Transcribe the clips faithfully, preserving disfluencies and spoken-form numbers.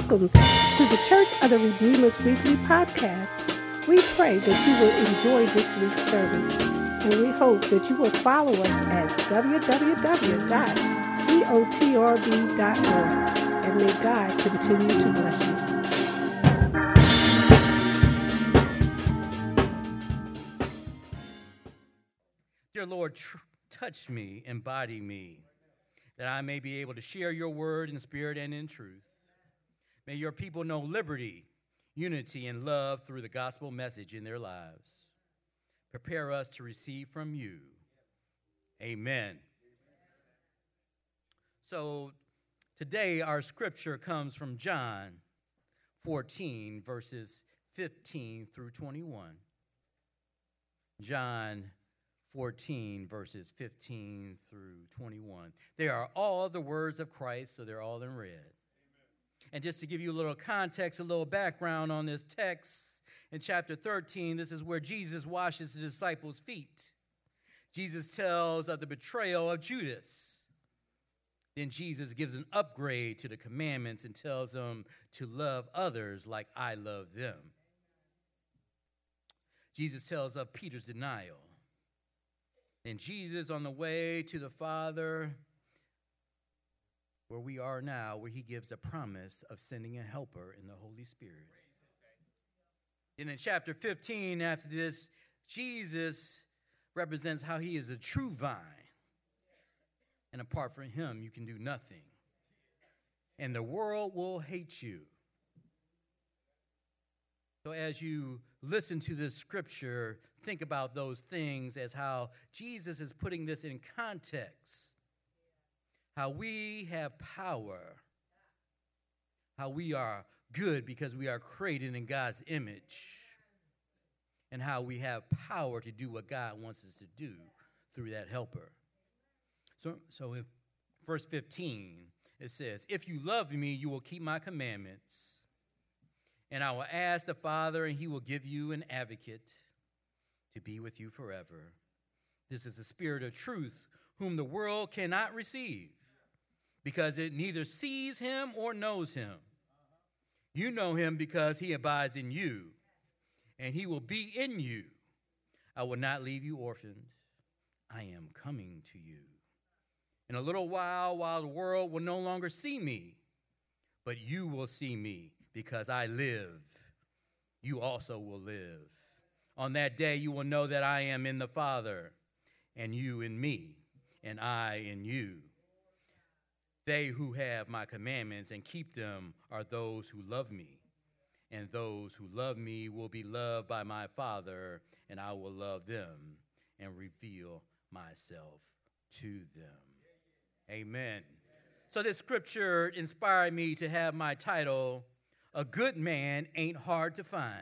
Welcome to the Church of the Redeemer's Weekly Podcast. We pray that you will enjoy this week's service, and we hope that you will follow us at w w w dot cotrb dot org, and may God continue to bless you. Dear Lord, tr- touch me, embody me, that I may be able to share your word in spirit and in truth. May your people know liberty, unity, and love through the gospel message in their lives. Prepare us to receive from you. Amen. So today our scripture comes from John fourteen, verses fifteen through twenty-one. John fourteen, verses fifteen through twenty-one. They are all the words of Christ, so they're all in red. And just to give you a little context, a little background on this text, in chapter thirteen, this is where Jesus washes the disciples' feet. Jesus tells of the betrayal of Judas. Then Jesus gives an upgrade to the commandments and tells them to love others like I love them. Jesus tells of Peter's denial. And Jesus on the way to the Father, where we are now, where he gives a promise of sending a helper in the Holy Spirit. And in chapter fifteen, after this, Jesus represents how he is a true vine. And apart from him, you can do nothing. And the world will hate you. So as you listen to this scripture, think about those things as how Jesus is putting this in context. How we have power, how we are good because we are created in God's image, and how we have power to do what God wants us to do through that helper. So, so in verse fifteen, it says, if you love me, you will keep my commandments, and I will ask the Father, and he will give you an advocate to be with you forever. This is the Spirit of truth, whom the world cannot receive, because it neither sees him or knows him. You know him because he abides in you, and he will be in you. I will not leave you orphaned. I am coming to you. In a little while, while the world will no longer see me, but you will see me because I live. You also will live. On that day, you will know that I am in the Father, and you in me, and I in you. They who have my commandments and keep them are those who love me. And those who love me will be loved by my Father, and I will love them and reveal myself to them. Amen. So this scripture inspired me to have my title, A Good Man Ain't Hard to Find.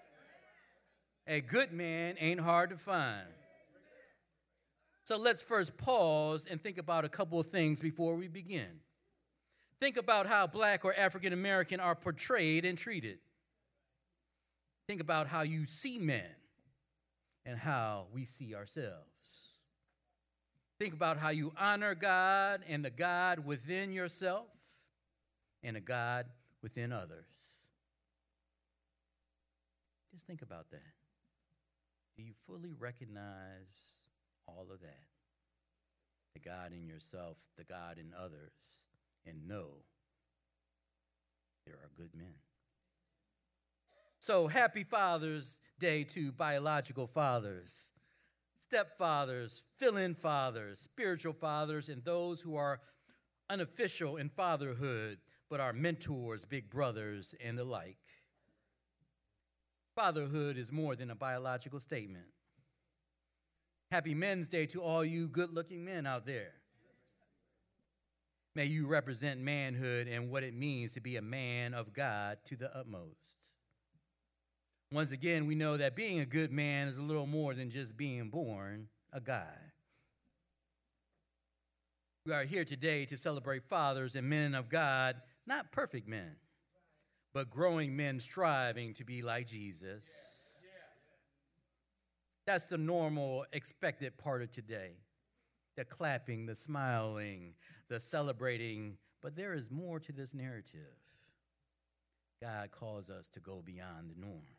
A good man ain't hard to find. So let's first pause and think about a couple of things before we begin. Think about how black or African American are portrayed and treated. Think about how you see men and how we see ourselves. Think about how you honor God and the God within yourself and the God within others. Just think about that. Do you fully recognize all of that? The God in yourself, the God in others, and know there are good men. So happy Father's Day to biological fathers, stepfathers, fill-in fathers, spiritual fathers, and those who are unofficial in fatherhood, but are mentors, big brothers, and the like. Fatherhood is more than a biological statement. Happy Men's Day to all you good-looking men out there. May you represent manhood and what it means to be a man of God to the utmost. Once again, we know that being a good man is a little more than just being born a guy. We are here today to celebrate fathers and men of God, not perfect men, but growing men striving to be like Jesus. That's the normal, expected part of today. The clapping, the smiling, the celebrating. But there is more to this narrative. God calls us to go beyond the norms.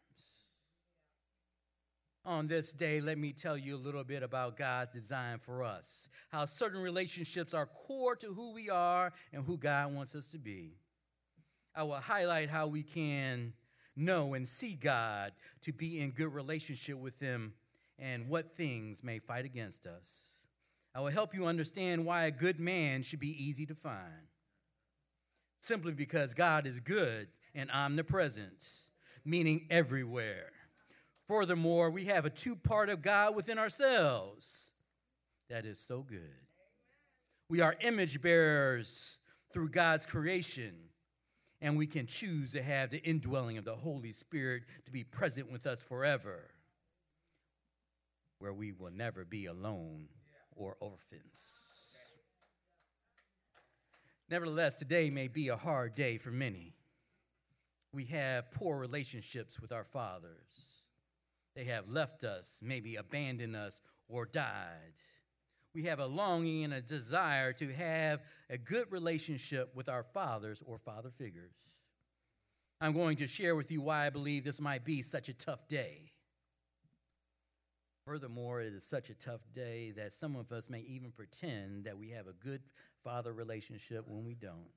On this day, let me tell you a little bit about God's design for us, how certain relationships are core to who we are and who God wants us to be. I will highlight how we can know and see God to be in good relationship with Him and what things may fight against us. I will help you understand why a good man should be easy to find. Simply because God is good and omnipresent, meaning everywhere. Furthermore, we have a two-part of God within ourselves. That is so good. We are image bearers through God's creation, and we can choose to have the indwelling of the Holy Spirit to be present with us forever, where we will never be alone or orphans. Nevertheless, today may be a hard day for many. We have poor relationships with our fathers. They have left us, maybe abandoned us, or died. We have a longing and a desire to have a good relationship with our fathers or father figures. I'm going to share with you why I believe this might be such a tough day. Furthermore, it is such a tough day that some of us may even pretend that we have a good father relationship when we don't.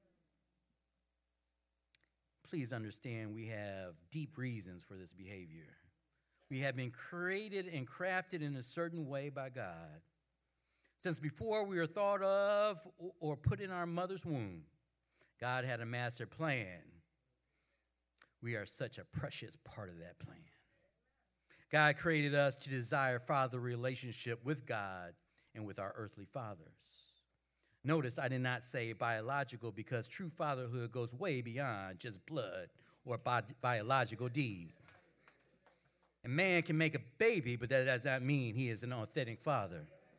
Please understand we have deep reasons for this behavior. We have been created and crafted in a certain way by God. Since before we were thought of or put in our mother's womb, God had a master plan. We are such a precious part of that plan. God created us to desire father relationship with God and with our earthly fathers. Notice I did not say biological because true fatherhood goes way beyond just blood or bi- biological deed. A man can make a baby, but that does not mean he is an authentic father.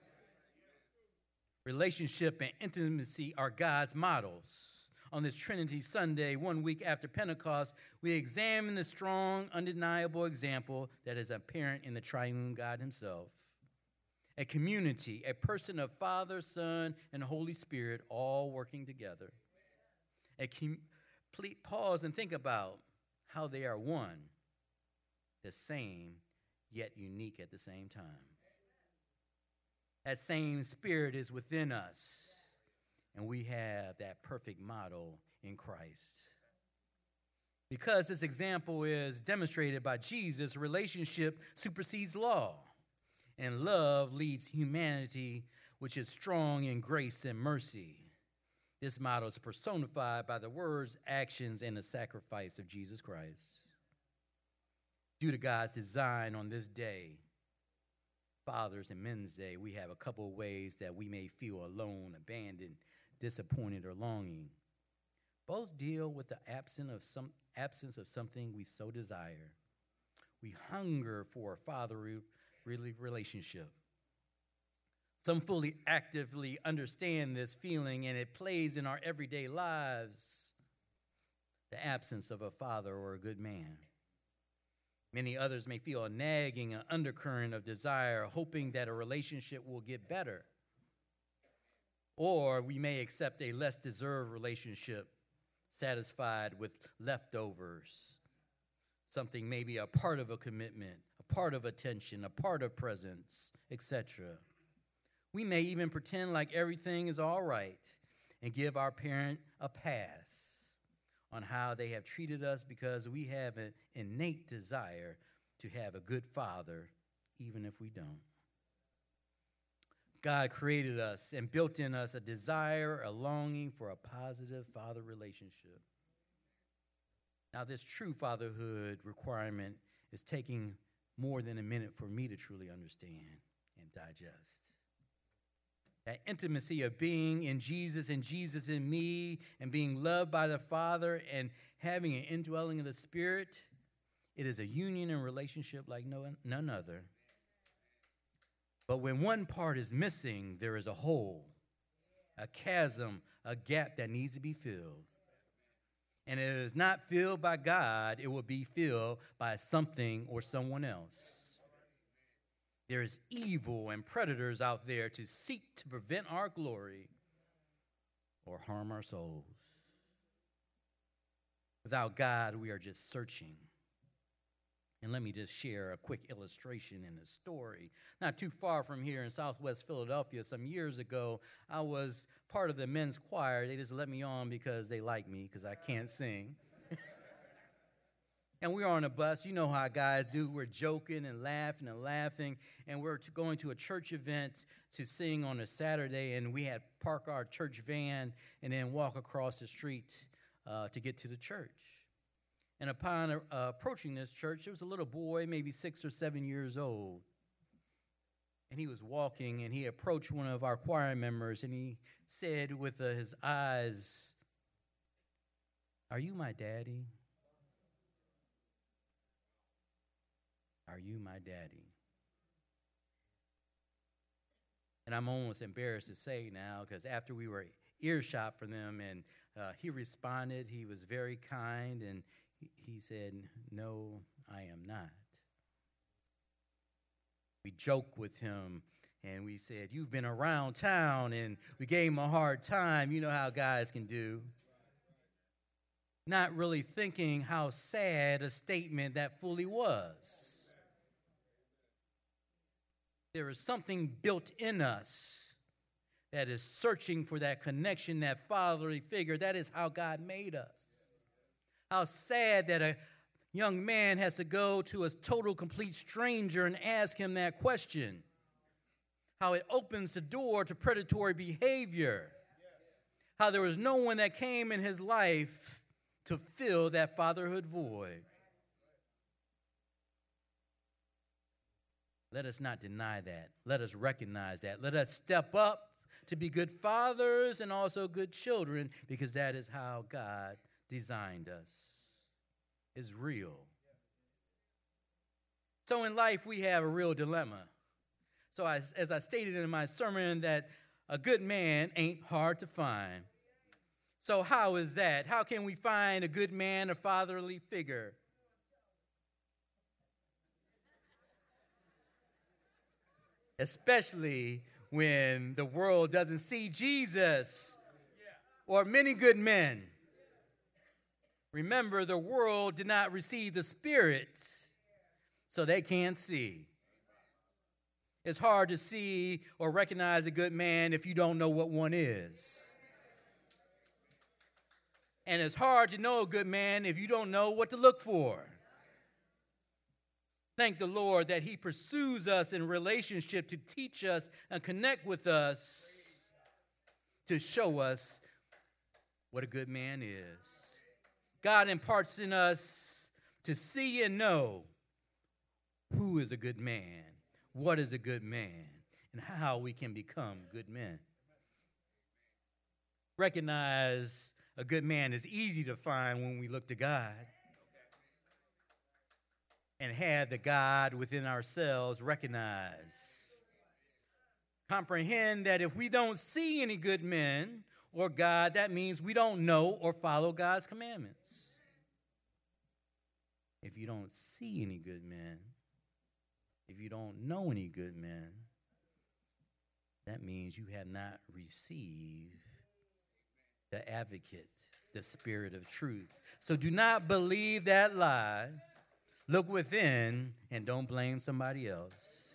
Relationship and intimacy are God's models. On this Trinity Sunday, one week after Pentecost, we examine the strong, undeniable example that is apparent in the triune God himself. A community, a person of Father, Son, and Holy Spirit all working together. A com- please pause and think about how they are one, the same, yet unique at the same time. That same spirit is within us, and we have that perfect model in Christ. Because this example is demonstrated by Jesus, relationship supersedes law, and love leads humanity, which is strong in grace and mercy. This model is personified by the words, actions, and the sacrifice of Jesus Christ. Due to God's design on this day, Father's and Men's Day, we have a couple of ways that we may feel alone, abandoned, disappointed, or longing. Both deal with the absence of some absence of something we so desire. We hunger for a fatherly relationship. Some fully actively understand this feeling, and it plays in our everyday lives. The absence of a father or a good man. Many others may feel a nagging, an undercurrent of desire, hoping that a relationship will get better. Or we may accept a less deserved relationship, satisfied with leftovers. Something maybe a part of a commitment, a part of attention, a part of presence, et cetera. We may even pretend like everything is all right and give our parent a pass on how they have treated us because we have an innate desire to have a good father, even if we don't. God created us and built in us a desire, a longing for a positive father relationship. Now, this true fatherhood requirement is taking more than a minute for me to truly understand and digest. That intimacy of being in Jesus and Jesus in me and being loved by the Father and having an indwelling of the Spirit, it is a union and relationship like no, none other. But when one part is missing, there is a hole, a chasm, a gap that needs to be filled. And if it is not filled by God, it will be filled by something or someone else. There is evil and predators out there to seek to prevent our glory or harm our souls. Without God, we are just searching. And let me just share a quick illustration in a story. Not too far from here in Southwest Philadelphia, some years ago, I was part of the men's choir. They just let me on because they like me, because I can't sing. And we were on a bus. You know how guys do. We're joking and laughing and laughing. And we're going to a church event to sing on a Saturday. And we had park our church van and then walk across the street uh, to get to the church. And upon uh, approaching this church, there was a little boy, maybe six or seven years old. And he was walking, and he approached one of our choir members, and he said with uh, his eyes, "Are you my daddy? Are you my daddy?" And I'm almost embarrassed to say now, because after we were earshot from them, and uh, he responded, he was very kind, and he, he said, "No, I am not." We joked with him, and we said, "You've been around town," and we gave him a hard time. You know how guys can do. Not really thinking how sad a statement that fully was. There is something built in us that is searching for that connection, that fatherly figure. That is how God made us. How sad that a young man has to go to a total, complete stranger and ask him that question. How it opens the door to predatory behavior. How there was no one that came in his life to fill that fatherhood void. Let us not deny that. Let us recognize that. Let us step up to be good fathers and also good children, because that is how God designed us. It's real. So in life, we have a real dilemma. So I, as I stated in my sermon, that a good man ain't hard to find. So how is that? How can we find a good man, a fatherly figure? Especially when the world doesn't see Jesus or many good men. Remember, the world did not receive the Spirit, so they can't see. It's hard to see or recognize a good man if you don't know what one is. And it's hard to know a good man if you don't know what to look for. Thank the Lord that he pursues us in relationship to teach us and connect with us, to show us what a good man is. God imparts in us to see and know who is a good man, what is a good man, and how we can become good men. Recognize a good man is easy to find when we look to God. And have the God within ourselves recognize. Comprehend that if we don't see any good men or God, that means we don't know or follow God's commandments. If you don't see any good men, if you don't know any good men, that means you have not received the advocate, the Spirit of truth. So do not believe that lie. Look within and don't blame somebody else.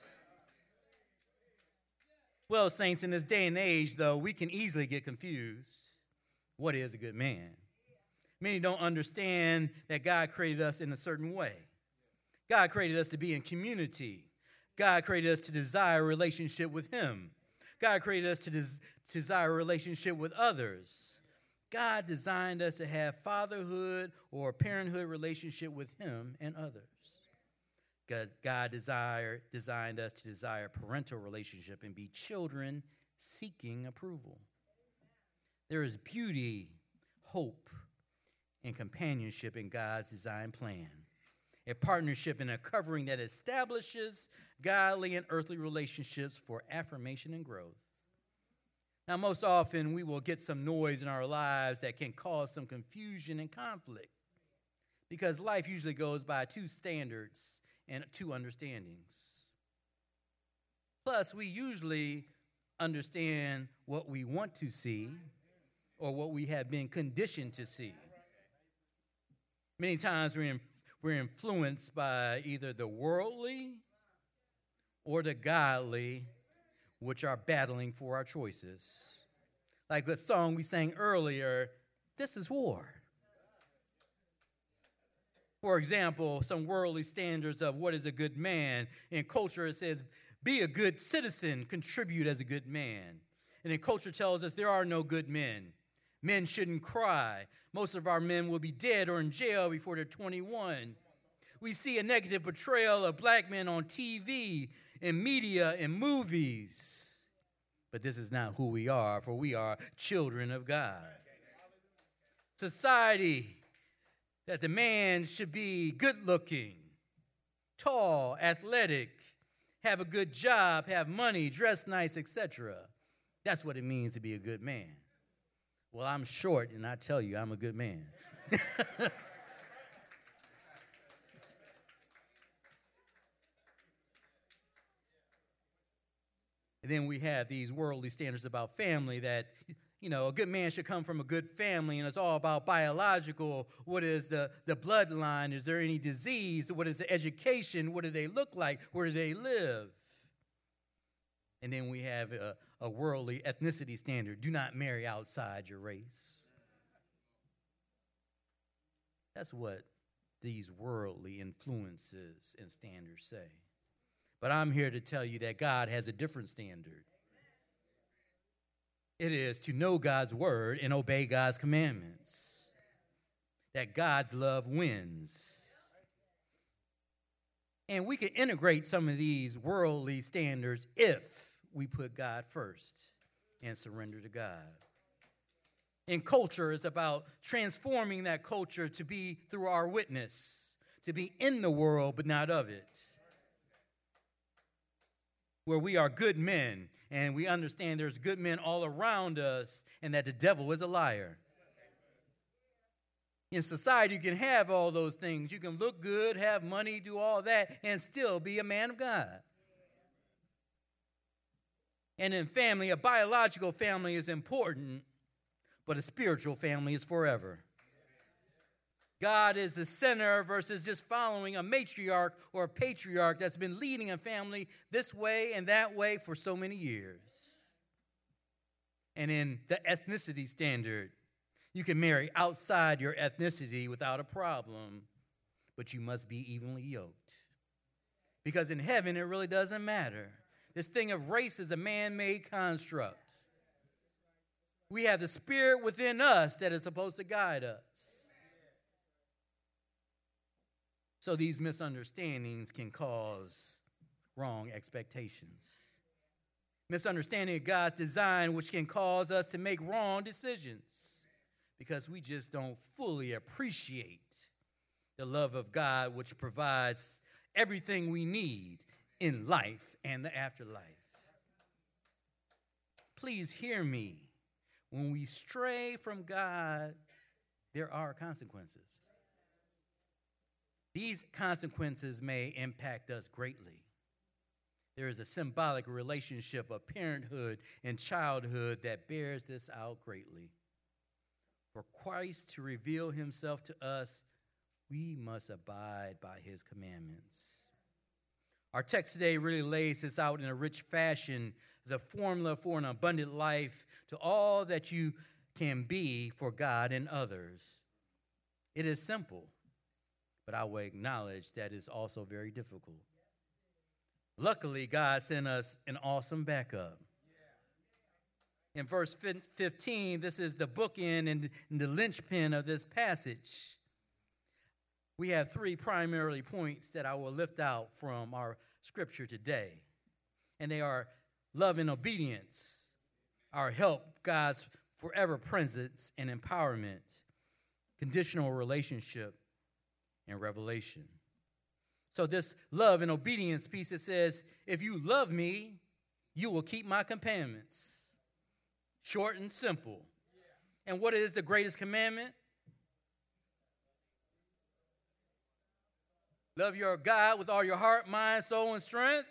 Well, saints, in this day and age, though, we can easily get confused. What is a good man? Many don't understand that God created us in a certain way. God created us to be in community. God created us to desire a relationship with him. God created us to des- desire a relationship with others. God designed us to have fatherhood or parenthood relationship with him and others. God, God desired, designed us to desire parental relationship and be children seeking approval. There is beauty, hope, and companionship in God's design plan. A partnership and a covering that establishes godly and earthly relationships for affirmation and growth. Now, most often, we will get some noise in our lives that can cause some confusion and conflict, because life usually goes by two standards and two understandings. Plus, we usually understand what we want to see or what we have been conditioned to see. Many times we're, in, we're influenced by either the worldly or the godly, which are battling for our choices. Like the song we sang earlier, this is war. For example, some worldly standards of what is a good man. In culture, it says, be a good citizen, contribute as a good man. And then culture tells us there are no good men. Men shouldn't cry. Most of our men will be dead or in jail before they're twenty-one. We see a negative portrayal of black men on T V, in media, in movies. But this is not who we are, for we are children of God. Society, that the man should be good-looking, tall, athletic, have a good job, have money, dress nice, et cetera. That's what it means to be a good man. Well, I'm short, and I tell you, I'm a good man. And then we have these worldly standards about family that, you know, a good man should come from a good family, and it's all about biological. What is the, the bloodline? Is there any disease? What is the education? What do they look like? Where do they live? And then we have a, a worldly ethnicity standard. Do not marry outside your race. That's what these worldly influences and standards say. But I'm here to tell you that God has a different standard. It is to know God's word and obey God's commandments. That God's love wins. And we can integrate some of these worldly standards if we put God first and surrender to God. And culture is about transforming that culture to be through our witness, to be in the world but not of it. Where we are good men and we understand there's good men all around us and that the devil is a liar. In society, you can have all those things. You can look good, have money, do all that, and still be a man of God. And in family, a biological family is important, but a spiritual family is forever. God is the center versus just following a matriarch or a patriarch that's been leading a family this way and that way for so many years. And in the ethnicity standard, you can marry outside your ethnicity without a problem, but you must be evenly yoked. Because in heaven, it really doesn't matter. This thing of race is a man-made construct. We have the spirit within us that is supposed to guide us. So these misunderstandings can cause wrong expectations. Misunderstanding of God's design, which can cause us to make wrong decisions because we just don't fully appreciate the love of God, which provides everything we need in life and the afterlife. Please hear me. When we stray from God, there are consequences. These consequences may impact us greatly. There is a symbolic relationship of parenthood and childhood that bears this out greatly. For Christ to reveal himself to us, we must abide by his commandments. Our text today really lays this out in a rich fashion, the formula for an abundant life to all that you can be for God and others. It is simple. But I will acknowledge that it's also very difficult. Luckily, God sent us an awesome backup. In verse fifteen, this is the bookend and the linchpin of this passage. We have three primary points that I will lift out from our scripture today. And they are love and obedience, our help, God's forever presence and empowerment, conditional relationship, and revelation. So this love and obedience piece, it says, if you love me, you will keep my commandments. Short and simple. And what is the greatest commandment? Love your God with all your heart, mind, soul, and strength.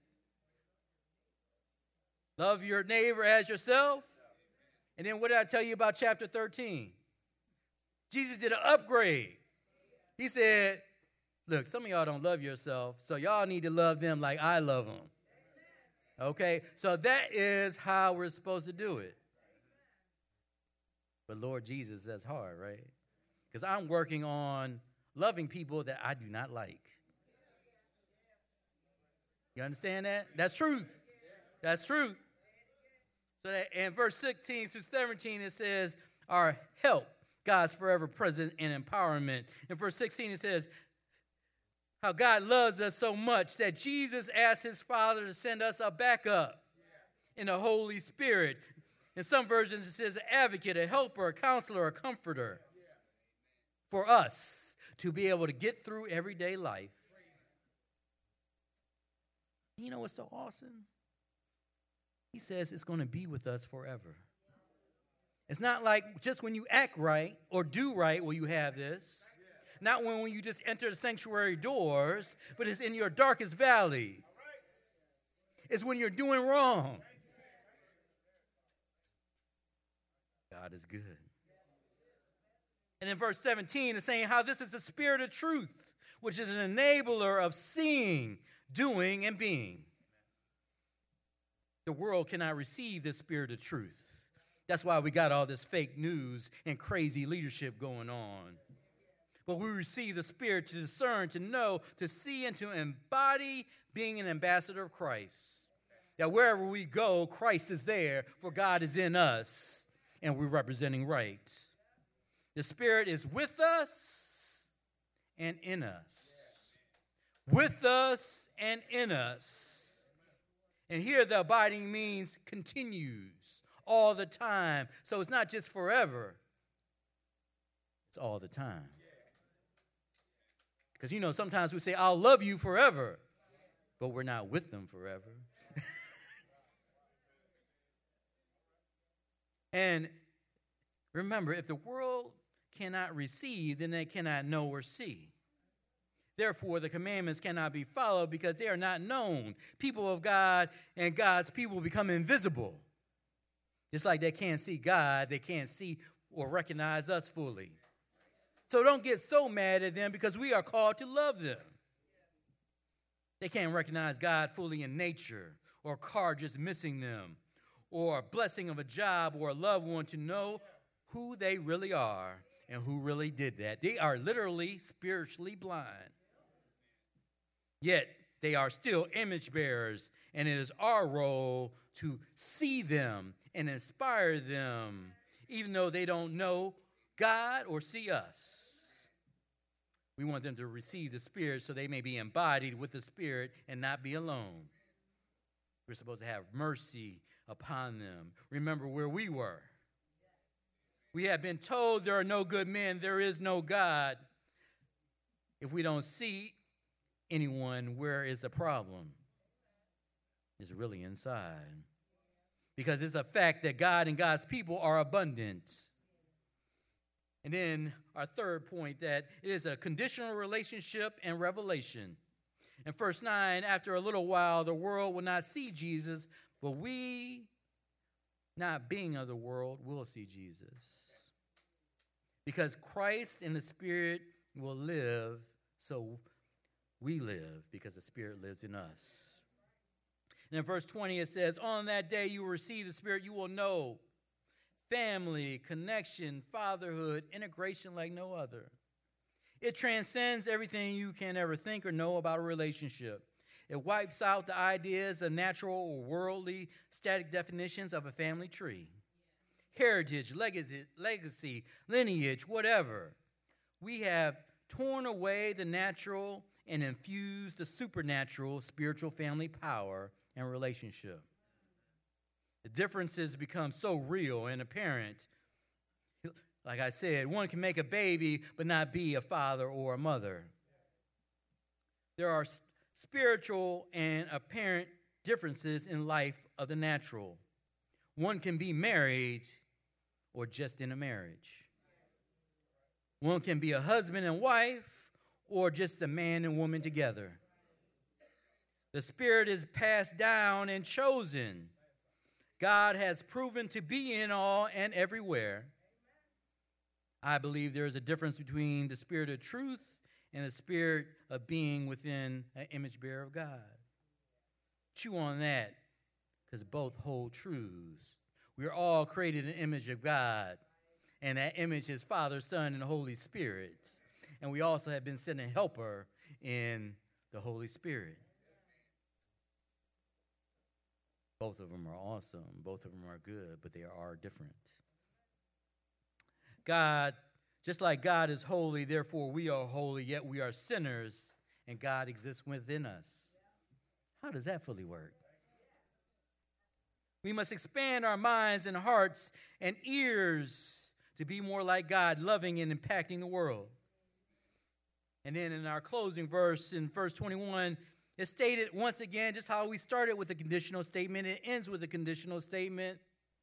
Love your neighbor as yourself. And then what did I tell you about chapter thirteen? Jesus did an upgrade. He said, look, some of y'all don't love yourself, so y'all need to love them like I love them. Okay? So that is how we're supposed to do it. But Lord Jesus, that's hard, right? Because I'm working on loving people that I do not like. You understand that? That's truth. That's truth. So that in verse sixteen through seventeen, it says, our help, God's forever present and empowerment. In verse sixteen, it says, how God loves us so much that Jesus asked his Father to send us a backup in the Holy Spirit. In some versions, it says an advocate, a helper, a counselor, a comforter for us to be able to get through everyday life. You know what's so awesome? He says it's going to be with us forever. It's not like just when you act right or do right will you have this. Not when you just enter the sanctuary doors, but it's in your darkest valley. It's when you're doing wrong. God is good. And in verse seventeen, it's saying how this is the spirit of truth, which is an enabler of seeing, doing, and being. The world cannot receive this spirit of truth. That's why we got all this fake news and crazy leadership going on. But we receive the spirit to discern, to know, to see, and to embody being an ambassador of Christ. That wherever we go, Christ is there, for God is in us, and we're representing right. The Spirit is with us and in us. With us and in us. And here the abiding means continues all the time. So it's not just forever. It's all the time. Because, you know, sometimes we say, I'll love you forever. But we're not with them forever. And remember, if the world cannot receive, then they cannot know or see. Therefore, the commandments cannot be followed because they are not known. People of God and God's people become invisible. Just like they can't see God, they can't see or recognize us fully. So don't get so mad at them because we are called to love them. They can't recognize God fully in nature or a car just missing them or a blessing of a job or a loved one to know who they really are and who really did that. They are literally spiritually blind. Yet they are still image bearers, and it is our role to see them and inspire them, even though they don't know God or see us. We want them to receive the Spirit so they may be embodied with the Spirit and not be alone. We're supposed to have mercy upon them. Remember where we were. We have been told there are no good men, there is no God. If we don't see anyone, where is the problem? It's really inside. Because it's a fact that God and God's people are abundant. And then our third point, that it is a conditional relationship and revelation. In verse nine, after a little while, the world will not see Jesus, but we, not being of the world, will see Jesus. Because Christ and the Spirit will live, so we live because the Spirit lives in us. And in verse twenty, it says, on that day you will receive the Spirit, you will know family, connection, fatherhood, integration like no other. It transcends everything you can ever think or know about a relationship. It wipes out the ideas of natural or worldly static definitions of a family tree. Heritage, legacy, legacy, lineage, whatever. We have torn away the natural and infused the supernatural spiritual family power and relationship. The differences become so real and apparent. Like I said, one can make a baby but not be a father or a mother. There are spiritual and apparent differences in life of the natural. One can be married or just in a marriage. One can be a husband and wife or just a man and woman together. The Spirit is passed down and chosen. God has proven to be in all and everywhere. I believe there is a difference between the Spirit of truth and the spirit of being within an image bearer of God. Chew on that, because both hold truths. We are all created in the image of God, and that image is Father, Son, and Holy Spirit. And we also have been sent a helper in the Holy Spirit. Both of them are awesome. Both of them are good, but they are different. God, just like God is holy, therefore we are holy, yet we are sinners, and God exists within us. How does that fully work? We must expand our minds and hearts and ears to be more like God, loving and impacting the world. And then in our closing verse in verse twenty-one, it's stated once again just how we started with a conditional statement. It ends with a conditional statement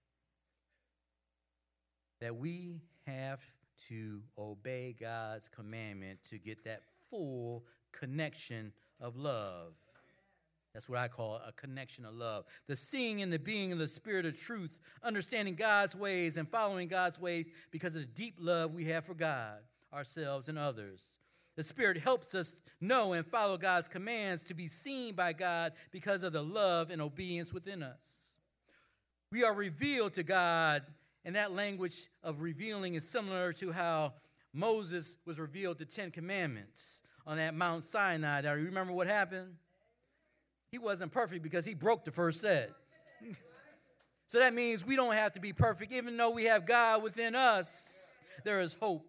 that we have to obey God's commandment to get that full connection of love. That's what I call a connection of love. The seeing and the being of the spirit of truth, understanding God's ways and following God's ways because of the deep love we have for God, ourselves, and others. The Spirit helps us know and follow God's commands to be seen by God because of the love and obedience within us. We are revealed to God, and that language of revealing is similar to how Moses was revealed the Ten Commandments on that Mount Sinai. Now, you remember what happened? He wasn't perfect because he broke the first set. So that means we don't have to be perfect. Even though we have God within us, there is hope.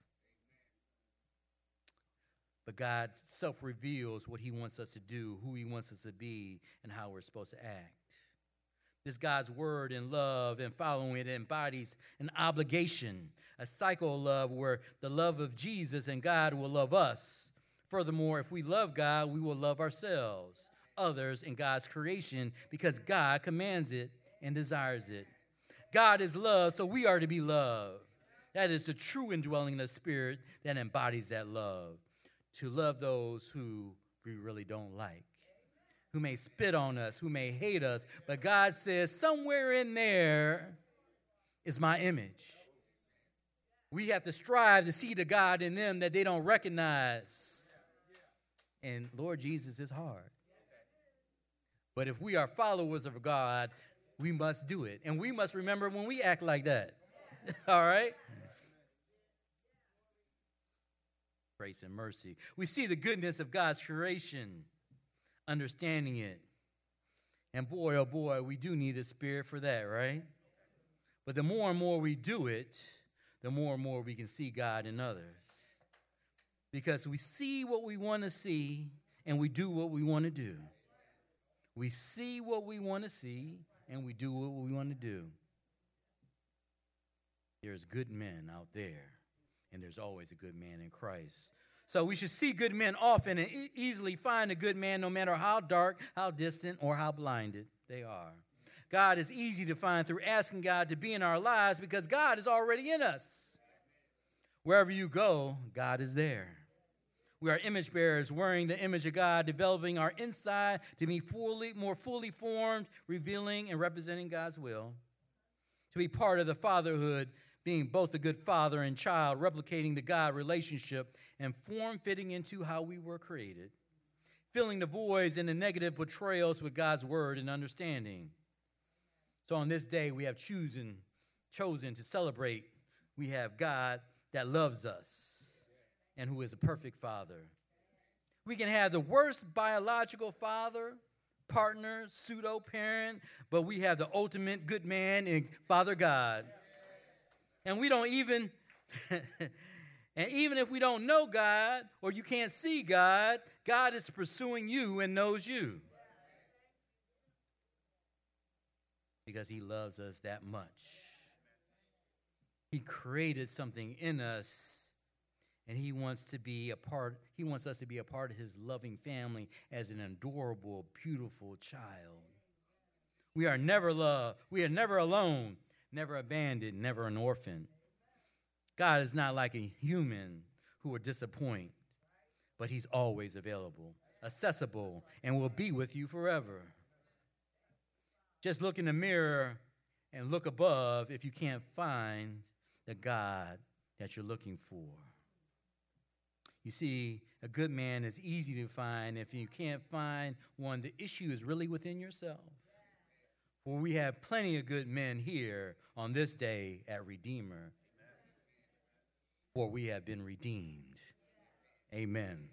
But God self-reveals what he wants us to do, who he wants us to be, and how we're supposed to act. This God's word and love and following it embodies an obligation, a cycle of love where the love of Jesus and God will love us. Furthermore, if we love God, we will love ourselves, others, and God's creation because God commands it and desires it. God is love, so we are to be loved. That is the true indwelling of the Spirit that embodies that love. To love those who we really don't like, who may spit on us, who may hate us. But God says somewhere in there is my image. We have to strive to see the God in them that they don't recognize. And Lord Jesus is hard. But if we are followers of God, we must do it. And we must remember when we act like that. All right? Grace and mercy. We see the goodness of God's creation, understanding it. And boy, oh boy, we do need the Spirit for that, right? But the more and more we do it, the more and more we can see God in others. Because we see what we want to see, and we do what we want to do. We see what we want to see, and we do what we want to do. There's good men out there. And there's always a good man in Christ. So we should see good men often and e- easily find a good man no matter how dark, how distant, or how blinded they are. God is easy to find through asking God to be in our lives because God is already in us. Wherever you go, God is there. We are image bearers wearing the image of God, developing our inside to be fully, more fully formed, revealing and representing God's will. To be part of the fatherhood, being both a good father and child, replicating the God relationship and form-fitting into how we were created, filling the voids and the negative portrayals with God's word and understanding. So on this day, we have chosen, chosen to celebrate. We have God that loves us and who is a perfect father. We can have the worst biological father, partner, pseudo-parent, but we have the ultimate good man in Father God. And we don't even, and even if we don't know God or you can't see God, God is pursuing you and knows you. Because he loves us that much. He created something in us, and he wants to be a part, he wants us to be a part of his loving family as an adorable, beautiful child. We are never loved. We are never alone. Never abandoned, never an orphan. God is not like a human who will disappoint, but he's always available, accessible, and will be with you forever. Just look in the mirror and look above if you can't find the God that you're looking for. You see, A good man is easy to find. If you can't find one, the issue is really within yourself. For we have plenty of good men here on this day at Redeemer. For we have been redeemed. Amen.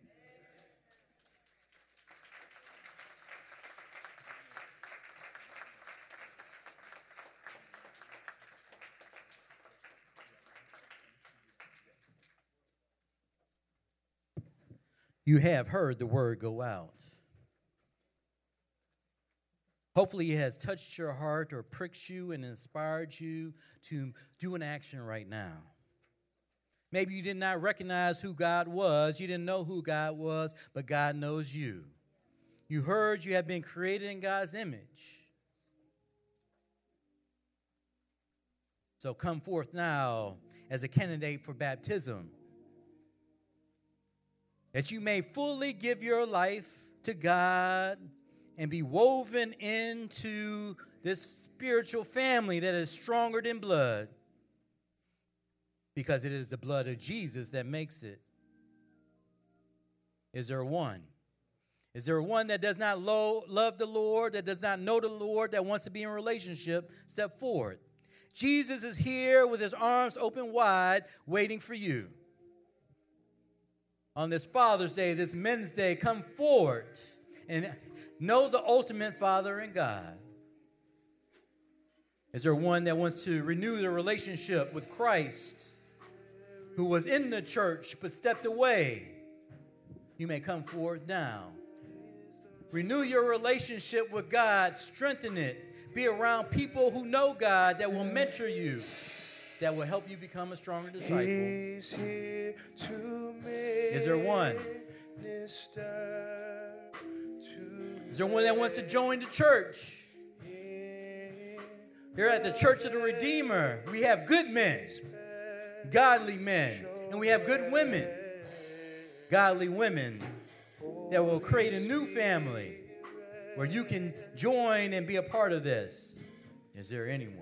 You have heard the word go out. Hopefully it has touched your heart or pricked you and inspired you to do an action right now. Maybe you did not recognize who God was. You didn't know who God was, but God knows you. You heard you have been created in God's image. So come forth now as a candidate for baptism, that you may fully give your life to God and be woven into this spiritual family that is stronger than blood, because it is the blood of Jesus that makes it. Is there one? Is there one that does not lo- love the Lord, that does not know the Lord, that wants to be in a relationship? Step forward. Jesus is here with his arms open wide, waiting for you. On this Father's Day, this Men's Day, come forward and know the ultimate Father in God. Is there one that wants to renew their relationship with Christ, who was in the church but stepped away? You may come forward now. Renew your relationship with God. Strengthen it. Be around people who know God, that will mentor you, that will help you become a stronger disciple. Is there one? Is there one that wants to join the church? Here at the Church of the Redeemer, we have good men, godly men, and we have good women, godly women that will create a new family where you can join and be a part of this. Is there anyone?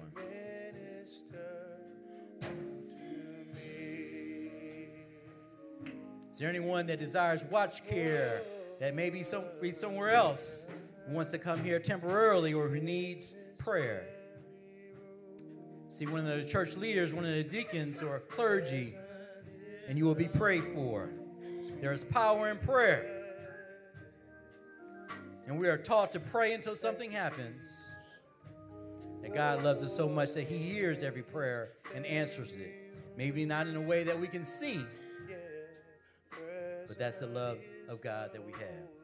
Is there anyone that desires watch care, that may be, some, be somewhere else, who wants to come here temporarily or who needs prayer? See one of the church leaders, one of the deacons or clergy, and you will be prayed for. There is power in prayer. And we are taught to pray until something happens. That God loves us so much that he hears every prayer and answers it. Maybe not in a way that we can see, but that's the love of God that we have.